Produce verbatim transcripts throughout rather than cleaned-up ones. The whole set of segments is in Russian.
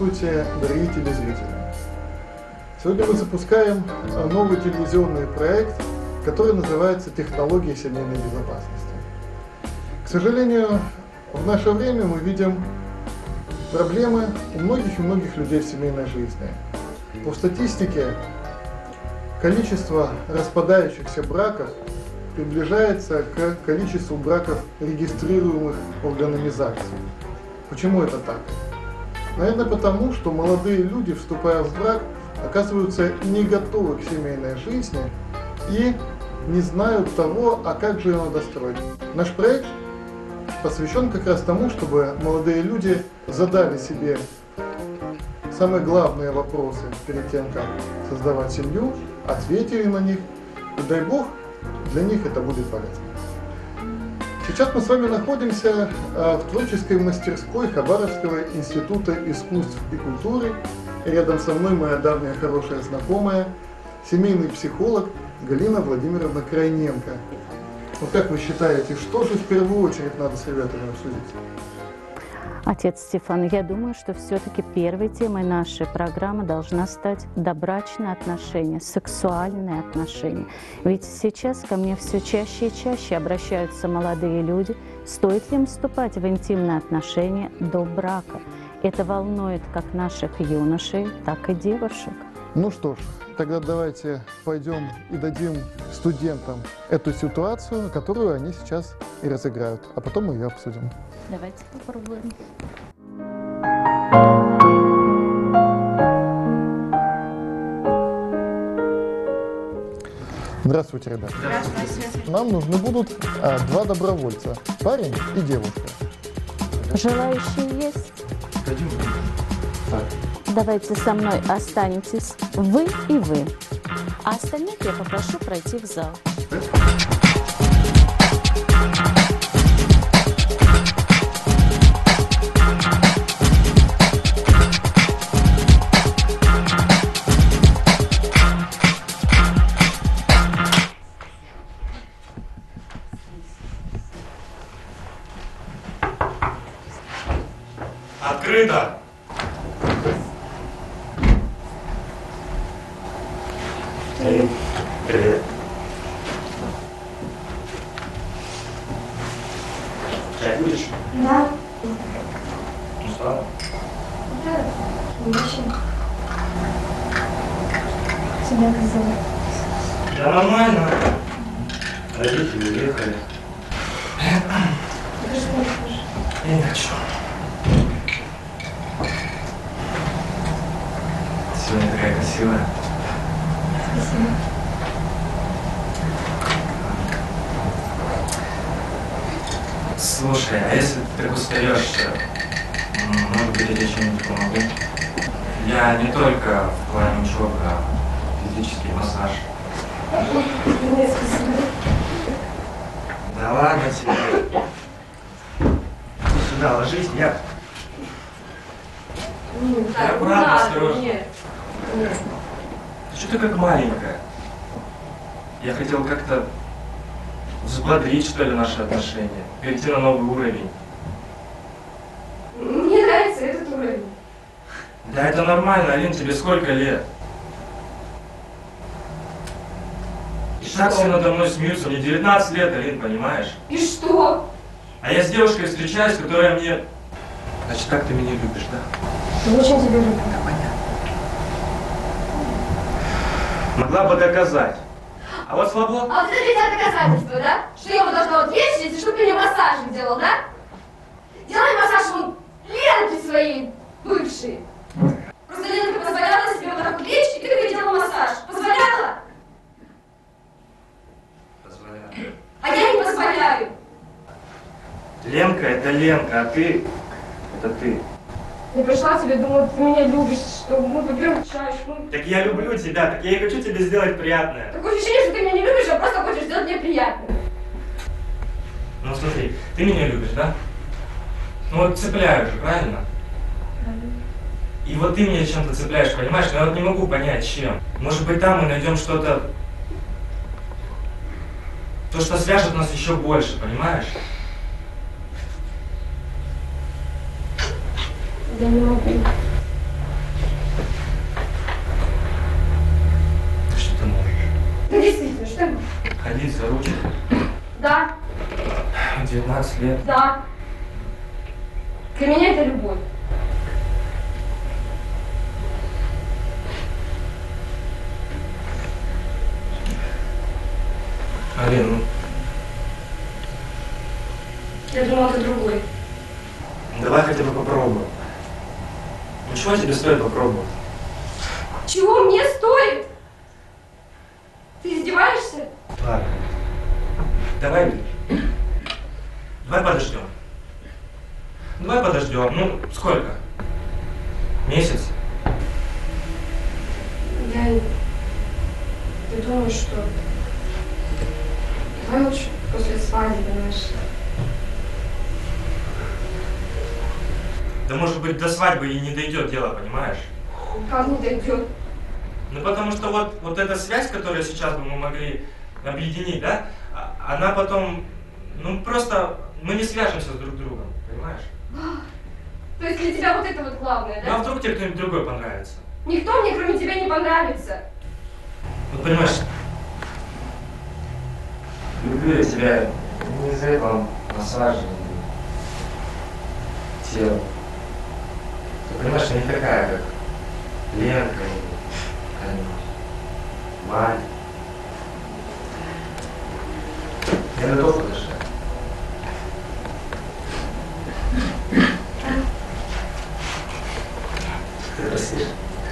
Здравствуйте, дорогие телезрители! Сегодня мы запускаем новый телевизионный проект, который называется «Технологии семейной безопасности». К сожалению, в наше время мы видим проблемы у многих и многих людей в семейной жизни. По статистике, количество распадающихся браков приближается к количеству браков, регистрируемых органами ЗАГСа. Почему это так? Наверное, потому, что молодые люди, вступая в брак, оказываются не готовы к семейной жизни и не знают того, а как же ее надо строить. Наш проект посвящен как раз тому, чтобы молодые люди задали себе самые главные вопросы перед тем, как создавать семью, ответили на них, и дай Бог, для них это будет полезно. Сейчас мы с вами находимся в творческой мастерской Хабаровского института искусств и культуры. И рядом со мной моя давняя хорошая знакомая, семейный психолог Галина Владимировна Крайненко. Вот как вы считаете, что же в первую очередь надо с ребятами обсудить? Отец Стефан, я думаю, что все-таки первой темой нашей программы должна стать добрачные отношения, сексуальные отношения. Ведь сейчас ко мне все чаще и чаще обращаются молодые люди, стоит ли им вступать в интимные отношения до брака. Это волнует как наших юношей, так и девушек. Ну что ж, тогда давайте пойдем и дадим студентам эту ситуацию, которую они сейчас и разыграют, а потом мы ее обсудим. Давайте попробуем. Здравствуйте, ребята. Здравствуйте. Нам нужны будут а, два добровольца, парень и девушка. Желающие есть? Так. Давайте со мной останетесь вы и вы, а остальных я попрошу пройти в зал. Открыто! Эй, привет. Чай будешь? Да. Устала? Да, очень. Тебя как зовут? Да нормально. Родители уехали. Ты что хочешь? Я не хочу. Сегодня такая красивая. Спасибо. Слушай, а если ты так устаешь, может быть, я тебе чем-нибудь помогу? Я не только в плане учебы, а физический массаж. Нет, спасибо. Да ладно тебе. Иди сюда, ложись, я... Ну, Я аккуратно, осторожно. Нет. Нет. Ты что ты как маленькая? Я хотел как-то взбодрить, что ли, наши отношения, перейти на новый уровень. Мне нравится этот уровень. Да это нормально, Алин, тебе сколько лет? И так все надо мной смеются, мне девятнадцать лет, Алин, понимаешь? И что? А я с девушкой встречаюсь, которая мне... Значит, так ты меня любишь, да? Я очень тебя люблю. Да, понятно. Могла бы доказать. А вот слабо... А вот это для тебя доказательство, да? Что я вот должна вот весить, и чтобы ты мне массажик делал, да? Делай массаж вон Ленке своей бывшей. Просто Ленка позволяла себе вот так вот лечь, и ты ей делала массаж. Позволяла? Позволяю. А я не позволяю. Ленка — это Ленка, а ты — это ты. Я пришла к тебе, думаю, ты меня любишь, что мы попьем чай, что мы... Так я люблю тебя, так я и хочу тебе сделать приятное. Такое ощущение, что ты меня не любишь, а просто хочешь сделать мне приятно. Ну смотри, ты меня любишь, да? Ну вот цепляю же, правильно? И вот ты меня чем-то цепляешь, понимаешь? Но я вот не могу понять, чем. Может быть, там мы найдем что-то... То, что свяжет нас еще больше, понимаешь? Я не могу. лет? Да. Для меня это любовь. Алин, ну... Я думала, ты другой. Давай хотя бы попробуем. Ну чего тебе стоит попробовать? Чего мне стоит? Ты издеваешься? Ладно. Давай. Давай подождем. Давай подождем. Ну, сколько? Месяц? Я... Я думаю, что... Давай лучше после свадьбы, знаешь. Да может быть до свадьбы и не дойдет дело, понимаешь? Как не дойдет? Ну потому что вот, вот эта связь, которую сейчас бы мы могли объединить, да, а- она потом, ну просто мы не свяжемся с друг другом, понимаешь? То есть для тебя вот это вот главное, Ну а да? вдруг тебе кто-нибудь другой понравится? Никто мне кроме тебя не понравится. Вот понимаешь, люблю я тебя не из-за этого массажа, тела. Ты понимаешь, я не такая, как Ленка или какая-нибудь Валя. Я готов подождать. Ты простишь?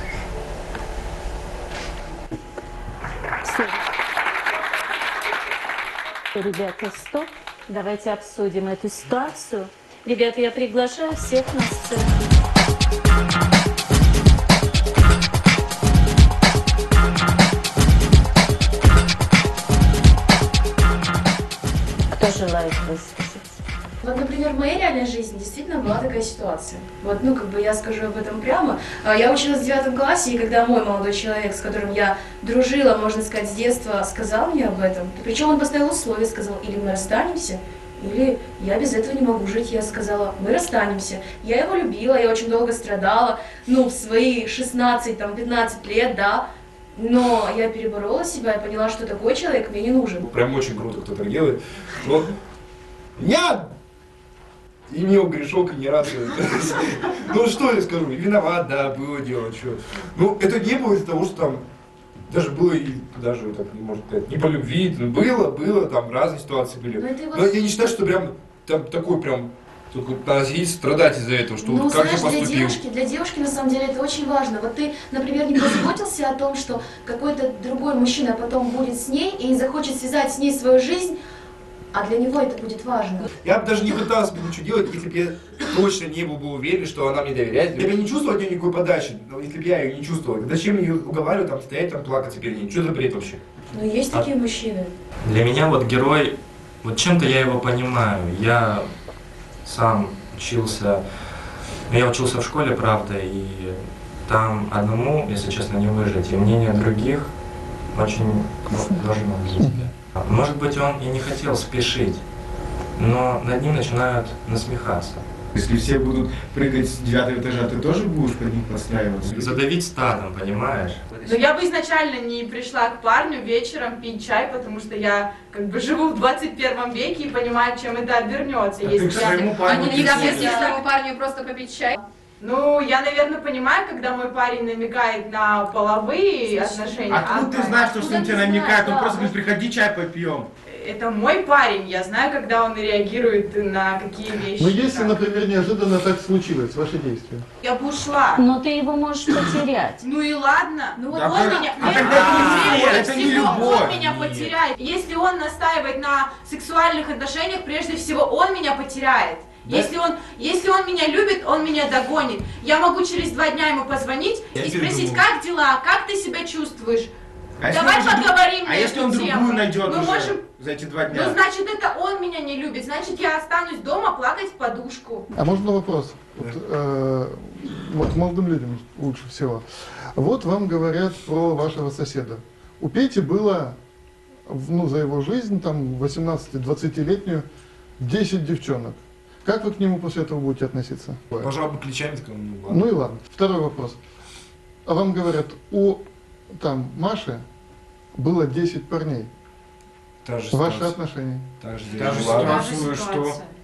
Ребята, стоп. Давайте обсудим эту ситуацию. Ребята, я приглашаю всех на сцену. Кто желает высказаться? Вот, например, в моей реальной жизни действительно была такая ситуация. Вот, ну, как бы я скажу об этом прямо. А, Я училась в девятом классе, и когда мой молодой человек, с которым я дружила, можно сказать, с детства, сказал мне об этом, причем он поставил условие, сказал, или мы расстанемся, или я без этого не могу жить. Я сказала, мы расстанемся. Я его любила, я очень долго страдала, ну, в свои шестнадцать-пятнадцать лет, да. Но я переборола себя и поняла, что такой человек мне не нужен. Прям очень круто, кто так делает. Но я имел грешок и не рад. Ну что я скажу, виноват, да, было дело, что. Ну это не было из-за того, что там даже было и даже так, может сказать, не по любви, но было, было, там разные ситуации были. Но это его- Но я не считаю, что прям там такой прям только надо сидеть, страдать из-за этого, что Ну, вот как я знаешь, для поступил. девушки, для девушки на самом деле это очень важно. Вот ты, например, не позаботился о том, что какой-то другой мужчина потом будет с ней и захочет связать с ней свою жизнь, а для него это будет важно. Я бы даже не пытался бы ничего делать, если бы я точно не был бы уверен, что она мне доверяет. Я бы не чувствовал от нее никакой подачи, но если бы я ее не чувствовал. Зачем ее уговаривать, там, стоять, там, плакать теперь? Что за бред вообще? Но есть такие мужчины. Для меня вот герой, вот чем-то я его понимаю. Я сам учился, ну, я учился в школе, правда, и там одному, если честно, не выжить. И мнение других очень должно быть. Может быть, он и не хотел спешить, но над ним начинают насмехаться. Если все будут прыгать с девятого этажа, ты тоже будешь под них подстраиваться? Задавить стадом, понимаешь? Но я бы изначально не пришла к парню вечером пить чай, потому что я как бы живу в двадцать первом веке и понимаю, чем это обернется. А ты к своему парню Они никогда пишешь. не к своему парню просто попить чай. Ну, я, наверное, понимаю, когда мой парень намекает на половые отношения. Откуда ты знаешь, что, что он Откуда тебе ты намекает? знаешь, Он да. просто говорит, приходи, чай попьем. Это мой парень, я знаю, когда он реагирует на какие вещи. Но если, как. например, неожиданно так случилось, ваши действия? Я бы ушла. Но ты его можешь потерять. Ну и ладно. Ну вот Да Он как- меня, а нет, тогда это не прежде любовь, это не всего любовь. Он меня Нет. потеряет. Если он настаивает на сексуальных отношениях, прежде всего он меня потеряет. Да? Если он, если он меня любит, он меня догонит. Я могу через два дня ему позвонить Я и тебе спросить, думаю. как дела, как ты себя чувствуешь. А если Давай он уже- поговорим А на если эту он тему. другую найдет Мы уже можем- за эти два дня? Ну, значит, это он меня не любит. Значит, я останусь дома плакать в подушку. А можно вопрос? Вот, э, вот молодым людям лучше всего. Вот вам говорят про вашего соседа. У Пети было, в- ну, за его жизнь, там, восемнадцати-двадцатилетнюю, десять девчонок. Как вы к нему после этого будете относиться? Пожал бы плечами, сказал, ну ладно. Ну и ладно. Второй вопрос. А вам говорят, у там Маши было десять парней. Та же Ваши ситуация. отношения. Та же Та же дела. ситуация, что...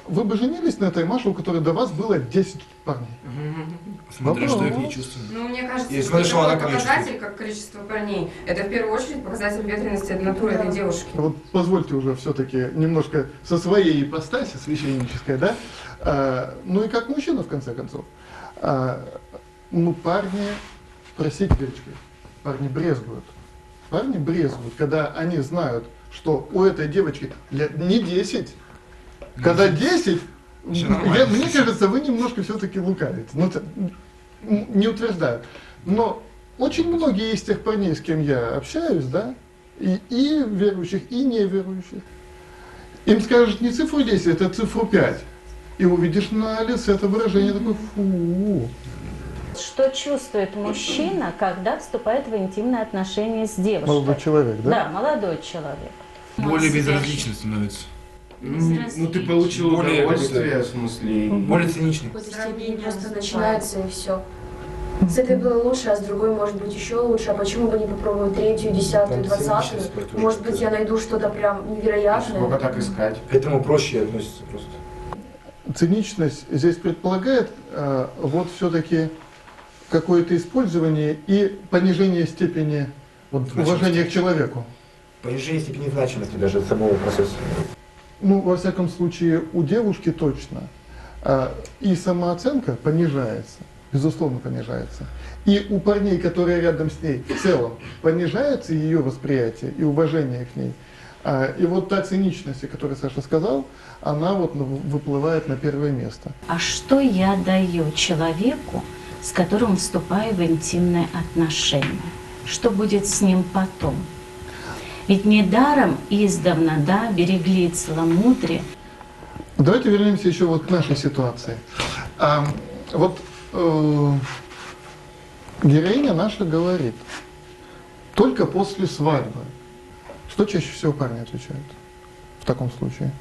вы бы женились на этой Маше, у которой до вас было десять парней? Смотря что их не чувствую. Ну, мне кажется, Я что смотрю, что она такой ко мне показатель, чувствует. как количество парней, это в первую очередь показатель ветрености натуры этой девушки. Вот позвольте уже все-таки немножко со своей ипостаси священнической, да? А, ну и как мужчина, в конце концов. А, ну, парни, простите, Верочка, парни брезгуют. Парни брезгуют, когда они знают, что у этой девочки лет не десять, когда десять, я, мне кажется, вы немножко все-таки лукавите. Ну, это, не утверждаю. Но очень многие из тех парней, с кем я общаюсь, да, и, и верующих, и неверующих, им скажут не цифру десять, это цифру пять. И увидишь на лице это выражение такое фу. Что чувствует мужчина, когда вступает в интимные отношения с девушкой? Молодой человек, да? Да, молодой человек. Более безразлично становится. Ну, ну ты получил Более удовольствие, в смысле. Более циничный. В какой-то степени просто начинается и все. С этой было лучше, а с другой может быть еще лучше. А почему бы не попробовать третью, десятую, двадцатую? Может быть, я найду что-то прям невероятное. Сколько так искать? К этому проще относится просто. Циничность здесь предполагает э, вот все-таки какое-то использование и понижение степени вот, уважения к человеку. Понижение степени значимости даже самого процесса. Ну, во всяком случае, у девушки точно. А, и самооценка понижается, безусловно, понижается. И у парней, которые рядом с ней, в целом, понижается ее восприятие и уважение к ней. А, и вот та циничность, о которой Саша сказал, она вот выплывает на первое место. А что я даю человеку, с которым вступаю в интимные отношения? Что будет с ним потом? Ведь недаром издавна, да, берегли целомудрие. Давайте вернемся еще вот к нашей ситуации. А, вот э, героиня наша говорит, только после свадьбы. Что чаще всего парни отвечают в таком случае?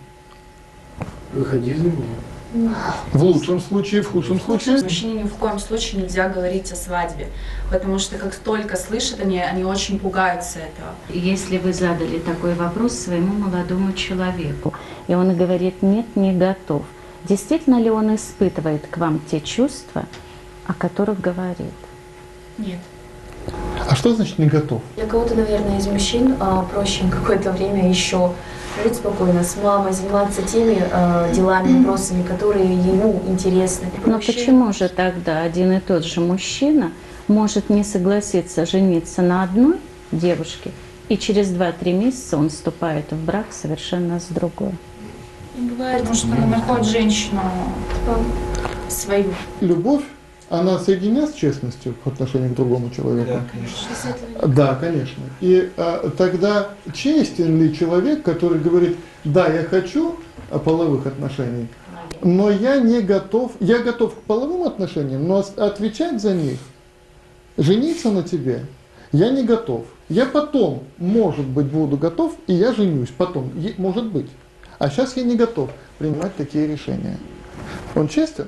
Выходи за меня. В лучшем случае, в худшем случае? Мужчине ни в коем случае нельзя говорить о свадьбе, потому что как только слышат они, они очень пугаются этого. Если вы задали такой вопрос своему молодому человеку, и он говорит, нет, не готов, действительно ли он испытывает к вам те чувства, о которых говорит? Нет. А что значит не готов? Для кого-то, наверное, из мужчин а, проще какое-то время еще жить спокойно с мамой, заниматься теми э, делами, вопросами, которые ему интересны. Но почему же тогда один и тот же мужчина может не согласиться жениться на одной девушке, и через два-три месяца он вступает в брак совершенно с другой? Бывает, потому что он находит женщину свою. Любовь, она соединена с честностью в отношении к другому человеку? Да, конечно. Да, конечно. И а, тогда честен ли человек, который говорит, да, я хочу половых отношений, но я не готов, я готов к половым отношениям, но отвечать за них, жениться на тебе, я не готов. Я потом, может быть, буду готов, и я женюсь потом, может быть. А сейчас я не готов принимать такие решения. Он честен?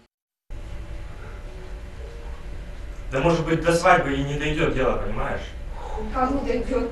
Да может быть до свадьбы и не дойдет дело, понимаешь? Как не дойдет?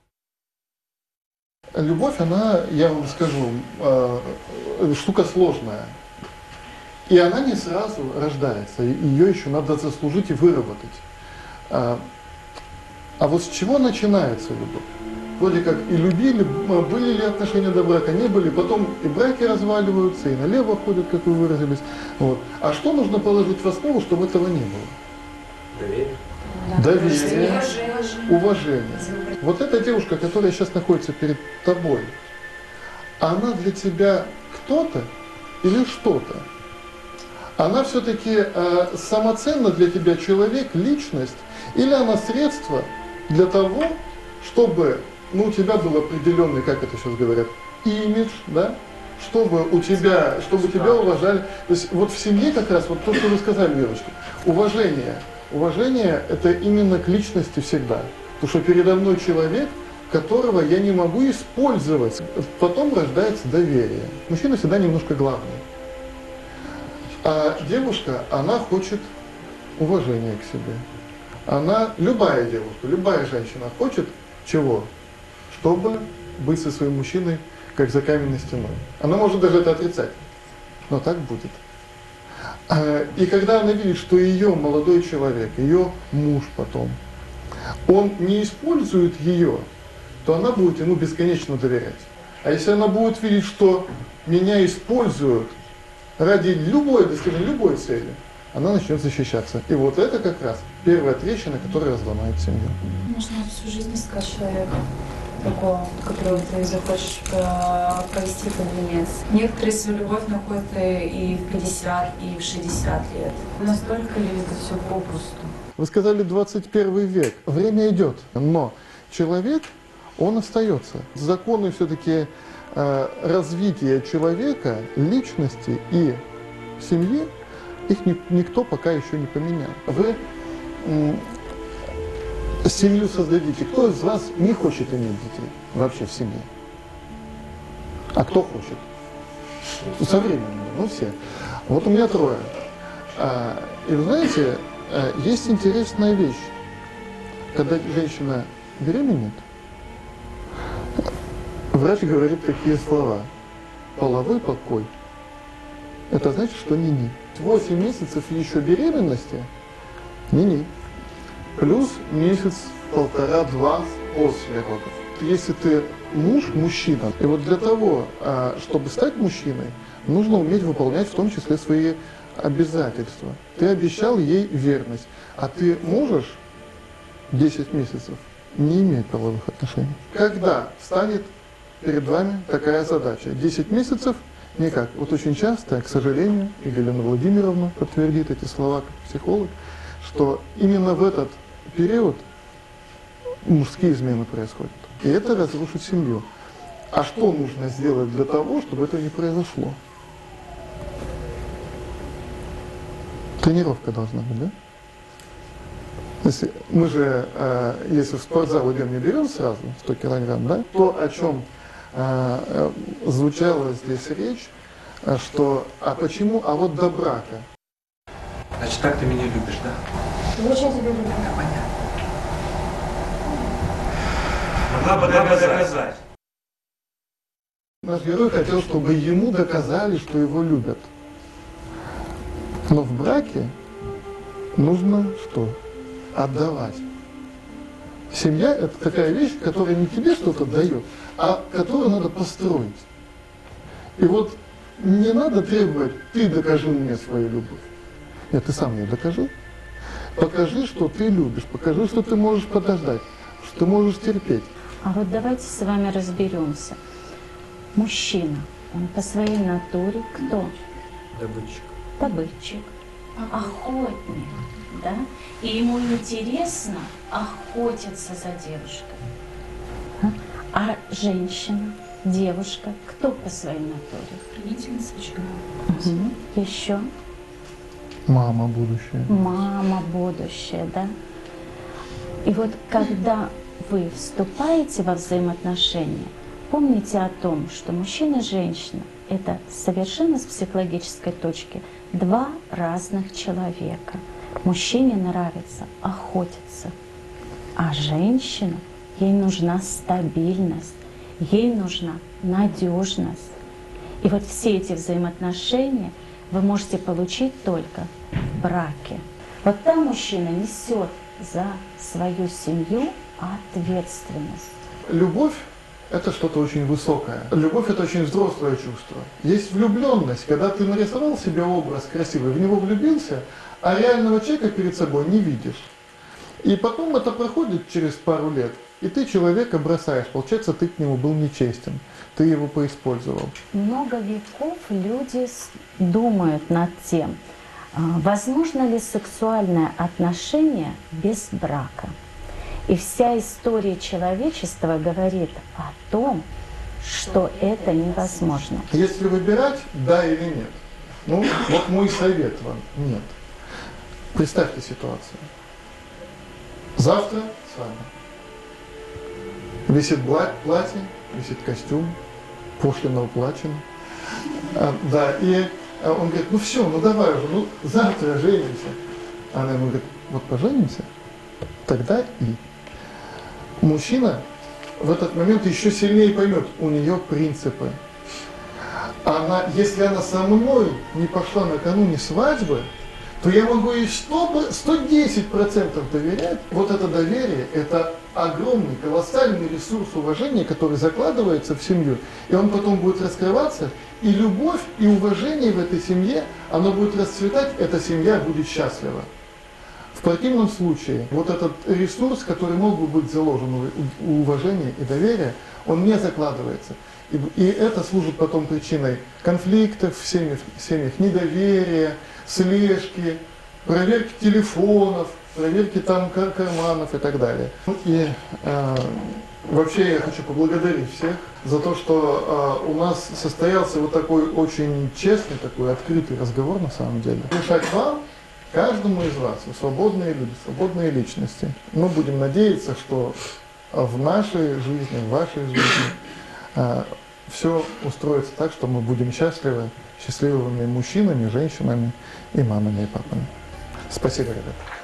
Любовь, она, я вам скажу, штука сложная. И она не сразу рождается, ее еще надо заслужить и выработать. А вот с чего начинается любовь? Вроде как и любили, были ли отношения до брака, не были, потом и браки разваливаются, и налево ходят, как вы выразились. Вот. А что нужно положить в основу, чтобы этого не было? Доверие. Доверие, уважение. Вот эта девушка, которая сейчас находится перед тобой, она для тебя кто-то или что-то? Она все-таки э, самоценна для тебя человек, личность, или она средство для того, чтобы ну, у тебя был определенный, как это сейчас говорят, имидж, да? Чтобы у тебя, чтобы тебя уважали. То есть вот в семье как раз, вот то, что вы сказали, Верочка, уважение. Уважение – это именно к личности всегда. Потому что передо мной человек, которого я не могу использовать. Потом рождается доверие. Мужчина всегда немножко главный. А девушка, она хочет уважения к себе. Она, любая девушка, любая женщина хочет чего? Чтобы быть со своим мужчиной, как за каменной стеной. Она может даже это отрицать. но так будет. И когда она видит, что ее молодой человек, ее муж потом, он не использует ее, то она будет ему бесконечно доверять. А если она будет видеть, что меня используют ради любой достижения, любой цели, она начнет защищаться. И вот это как раз первая трещина, которая разломает семью. Можно всю жизнь искать человека такого, которого ты захочешь провести под венец. Некоторые свою любовь находят и в пятьдесят, и в шестьдесят лет. Настолько ли это все попросту? Вы сказали двадцать первый век. Время идет, но человек, он остается. Законы все-таки э, развития человека, личности и семьи, их ни, никто пока еще не поменял. Вы м, семью создадите. Кто из вас не хочет иметь детей вообще в семье? А кто хочет? Со временем, ну все. Вот у меня трое. А, и вы знаете, а, есть интересная вещь. Когда женщина беременеет, врач говорит такие слова. Половой покой. Это значит, что ни-ни. восемь месяцев еще беременности, ни-ни. Плюс месяц, полтора-два после родов. Если ты муж, мужчина, и вот для того, чтобы стать мужчиной, нужно уметь выполнять в том числе свои обязательства. Ты обещал ей верность, а ты можешь десять месяцев не иметь половых отношений. Когда станет перед вами такая задача? десять месяцев никак. Вот очень часто, к сожалению, и Галина Владимировна подтвердит эти слова как психолог, что именно в этот период мужские измены происходят. И это разрушит семью. А что нужно сделать для того, чтобы это не произошло? Тренировка должна быть, да? Если мы же, э, если в спортзал идем, не берем сразу сто килограмм, да? То, о чем э, звучала здесь речь, что, а почему, а вот до брака. Значит, так ты меня любишь, да? Очень тебя люблю. Да, понятно. Могла бы доказать. Наш герой хотел, чтобы ему доказали, что его любят. Но в браке нужно что? Отдавать. Семья – это такая вещь, которая не тебе что-то дает, а которую надо построить. И вот не надо требовать, ты докажи мне свою любовь. Нет, ты сам ее докажи. Покажи, что ты любишь, покажи, что ты можешь подождать, что ты можешь терпеть. А вот давайте с вами разберемся. Мужчина, он по своей натуре кто? Добытчик. Добытчик, охотник, да? И ему интересно охотиться за девушкой. А, а женщина, девушка, кто по своей натуре? Хранительница чего? Угу. Еще? Мама будущее. Мама будущее, да? И вот когда вы вступаете во взаимоотношения, помните о том, что мужчина и женщина – это совершенно с психологической точки два разных человека. Мужчине нравится охотиться, а женщина, ей нужна стабильность, ей нужна надежность. И вот все эти взаимоотношения вы можете получить только в браке. Вот там мужчина несет за свою семью ответственность. Любовь – это что-то очень высокое. Любовь – это очень взрослое чувство. Есть влюбленность, когда ты нарисовал себе образ красивый, в него влюбился, а реального человека перед собой не видишь. И потом это проходит через пару лет, и ты человека бросаешь. Получается, ты к нему был нечестен, ты его поиспользовал. Много веков люди думают над тем, возможно ли сексуальное отношение без брака. И вся история человечества говорит о том, что это невозможно. Если выбирать, да или нет, ну вот мой совет вам – нет. Представьте ситуацию. Завтра с вами висит платье, висит костюм, пошлина уплачена. А, да, и он говорит, ну все, ну давай уже, ну завтра женимся. Она ему говорит, вот поженимся, тогда и. Мужчина в этот момент еще сильнее поймет, у нее принципы. она, если она со мной не пошла накануне свадьбы, то я могу ей сто десять процентов доверять. Вот это доверие, это огромный, колоссальный ресурс уважения, который закладывается в семью, и он потом будет раскрываться, и любовь, и уважение в этой семье, оно будет расцветать, эта семья будет счастлива. В противном случае, вот этот ресурс, который мог бы быть заложен у уважения и доверия, он не закладывается. И, и это служит потом причиной конфликтов в семьях, в семьях, недоверия, слежки, проверки телефонов, проверки там карманов и так далее. И э, вообще я хочу поблагодарить всех за то, что э, у нас состоялся вот такой очень честный, такой открытый разговор на самом деле. Решать вам, каждому из вас, вы свободные люди, свободные личности. Мы будем надеяться, что в нашей жизни, в вашей жизни э, все устроится так, что мы будем счастливы, счастливыми мужчинами, женщинами и мамами и папами. Спасибо, ребята.